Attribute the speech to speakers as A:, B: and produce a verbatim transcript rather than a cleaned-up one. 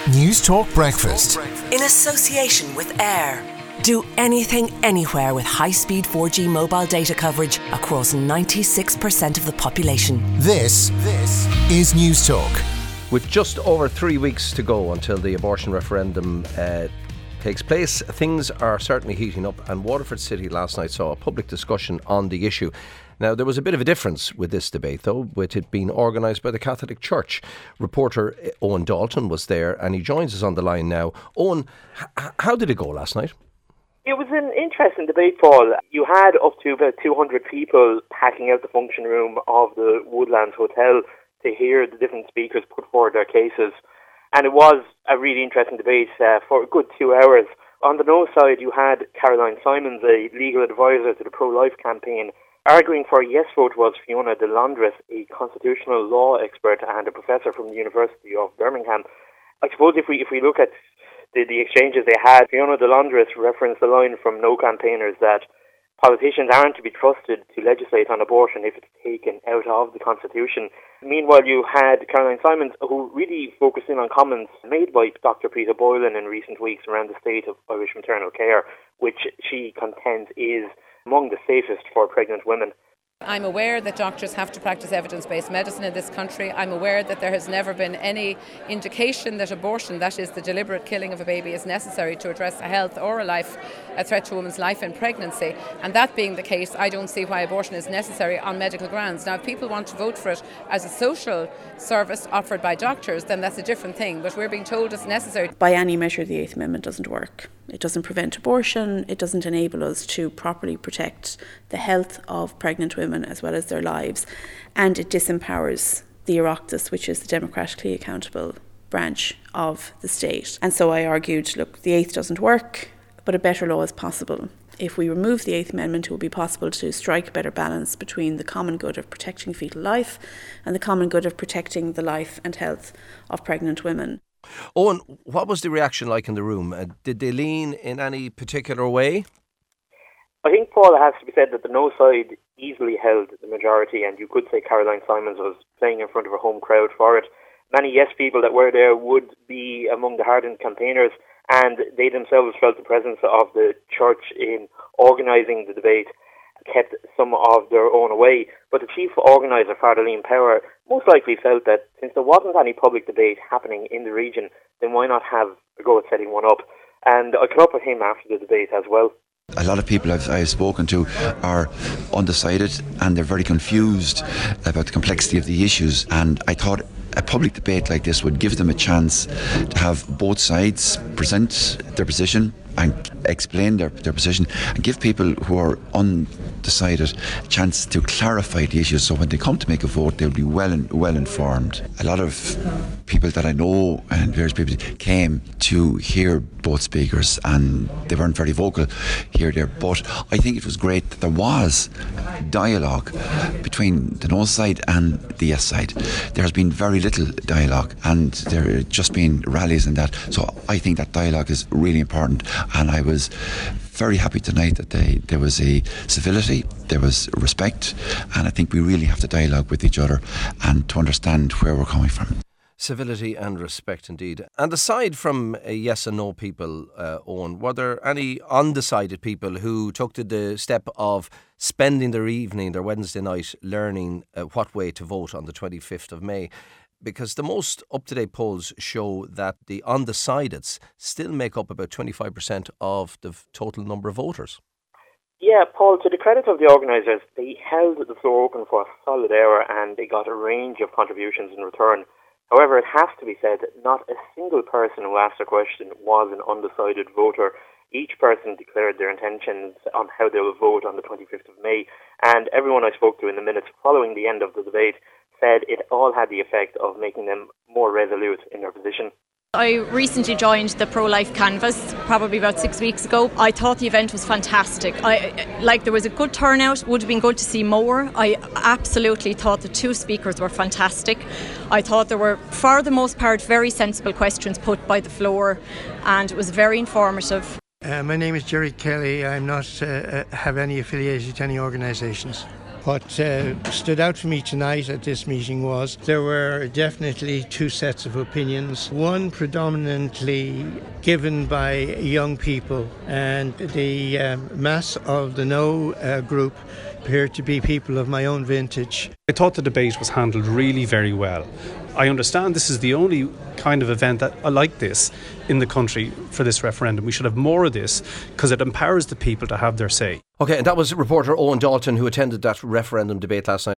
A: News Talk Breakfast.
B: In association with Air. Do anything anywhere with high-speed four G mobile data coverage across ninety-six percent of the population.
A: This, this is News Talk.
C: With just over three weeks to go until the abortion referendum uh, takes place, things are certainly heating up, and Waterford City last night saw a public discussion on the issue. Now, there was a bit of a difference with this debate, though, with it being organised by the Catholic Church. Reporter Owen Dalton was there, and he joins us on the line now. Owen, h- how did it go last night?
D: It was an interesting debate, Paul. You had up to about two hundred people packing out the function room of the Woodlands Hotel to hear the different speakers put forward their cases. And it was a really interesting debate uh, for a good two hours. On the no side, you had Caroline Simons, a legal advisor to the pro-life campaign. Arguing for a yes vote was Fiona de Londres, a constitutional law expert and a professor from the University of Birmingham. I suppose if we if we look at the, the exchanges they had, Fiona de Londres referenced the line from no campaigners that politicians aren't to be trusted to legislate on abortion if it's taken out of the Constitution. Meanwhile, you had Caroline Simons, who really focused in on comments made by Doctor Peter Boylan in recent weeks around the state of Irish maternal care, which she contends is among the safest for pregnant women.
E: I'm aware that doctors have to practice evidence-based medicine in this country. I'm aware that there has never been any indication that abortion, that is the deliberate killing of a baby, is necessary to address a health or a life, a threat to a woman's life in pregnancy. And that being the case, I don't see why abortion is necessary on medical grounds. Now, if people want to vote for it as a social service offered by doctors, then that's a different thing. But we're being told it's necessary.
F: By any measure, the Eighth Amendment doesn't work. It doesn't prevent abortion. It doesn't enable us to properly protect the health of pregnant women as well as their lives. And it disempowers the Oireachtas, which is the democratically accountable branch of the state. And so I argued, look, the Eighth doesn't work, but a better law is possible. If we remove the Eighth Amendment, it will be possible to strike a better balance between the common good of protecting fetal life and the common good of protecting the life and health of pregnant women.
C: Owen, what was the reaction like in the room? Uh, did they lean in any particular way?
D: I think, Paul, it has to be said that the no side easily held the majority, and you could say Caroline Simons was playing in front of her home crowd for it. Many yes people that were there would be among the hardened campaigners, and they themselves felt the presence of the church in organising the debate kept some of their own away. But the chief organiser, Father Liam Power, most likely felt that since there wasn't any public debate happening in the region, then why not have a go at setting one up? And I caught up with him after the debate as well.
G: A lot of people I've, I've spoken to are undecided and they're very confused about the complexity of the issues, and I thought a public debate like this would give them a chance to have both sides present their position and explain their, their position, and give people who are undecided a chance to clarify the issues, so when they come to make a vote they'll be well in, well informed. A lot of people that I know and various people came to hear both speakers, and they weren't very vocal here there, but I think it was great that there was dialogue between the no side and the yes side. There has been very little dialogue, and there have just been rallies and that, so I think that dialogue is really important. And I was very happy tonight that they, there was a civility, there was respect, and I think we really have to dialogue with each other and to understand where we're coming from.
C: Civility and respect indeed. And aside from uh, yes and no people, uh, Owen, were there any undecided people who took to the step of spending their evening, their Wednesday night, learning uh, what way to vote on the twenty-fifth of May? Because the most up-to-date polls show that the undecideds still make up about twenty-five percent of the total number of voters.
D: Yeah, Paul, to the credit of the organisers, they held the floor open for a solid hour and they got a range of contributions in return. However, it has to be said that not a single person who asked a question was an undecided voter. Each person declared their intentions on how they will vote on the twenty-fifth of May, and everyone I spoke to in the minutes following the end of the debate said it all had the effect of making them more resolute in their position.
H: I recently joined the Pro-Life Canvas probably about six weeks ago. I thought the event was fantastic. I like there was a good turnout. Would have been good to see more. I absolutely thought the two speakers were fantastic. I thought there were, for the most part, very sensible questions put by the floor, and it was very informative.
I: Uh, my name is Jerry Kelly. I'm not uh, have any affiliation to any organisations. What uh, stood out for me tonight at this meeting was there were definitely two sets of opinions. One predominantly given by young people, and the um, mass of the no uh, group appeared to be people of my own vintage.
J: I thought the debate was handled really very well. I understand this is the only kind of event that I like this in the country for this referendum. We should have more of this because it empowers the people to have their say.
C: Okay, and that was reporter Owen Dalton who attended that referendum debate last night.